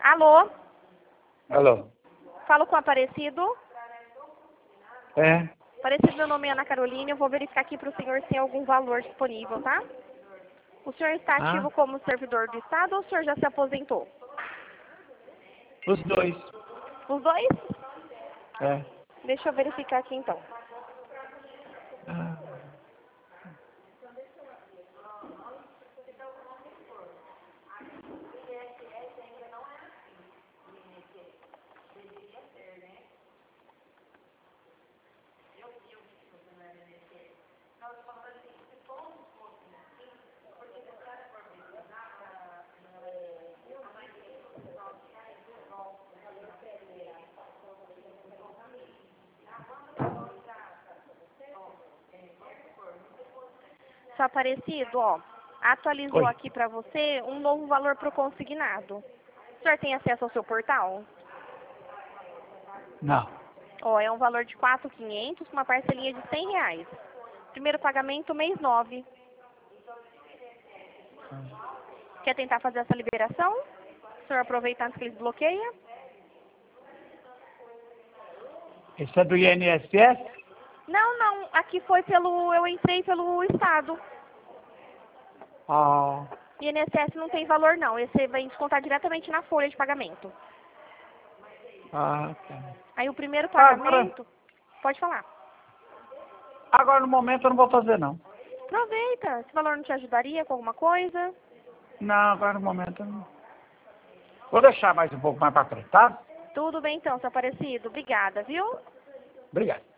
Alô? Alô? Falo com o Aparecido? É? Aparecido, meu nome é Ana Carolina. Eu vou verificar aqui para o senhor se tem algum valor disponível, tá? O senhor está ativo como servidor do Estado ou o senhor já se aposentou? Os dois. Os dois? É. Deixa eu verificar aqui então. Ah. Seu Aparecido, ó, atualizou Oi. aqui para você um novo valor para o consignado. O senhor tem acesso ao seu portal? Não. Ó, é um valor de 4.500 com uma parcelinha de R$ 100. Primeiro pagamento, mês 9. Quer tentar fazer essa liberação? O senhor aproveitar antes que ele desbloqueia? Esse é do INSS? Não, não. Aqui foi pelo... Eu entrei pelo Estado. Ah. INSS não tem valor, não. Esse vai descontar diretamente na folha de pagamento. Ah, tá. Aí o primeiro pagamento... Pode falar. Agora no momento eu não vou fazer não. Aproveita. Esse valor não te ajudaria com alguma coisa? Não, agora no momento eu não. Vou deixar mais um pouco mais para frente, tá? Tudo bem então, seu Aparecido. Obrigada, viu? Obrigado.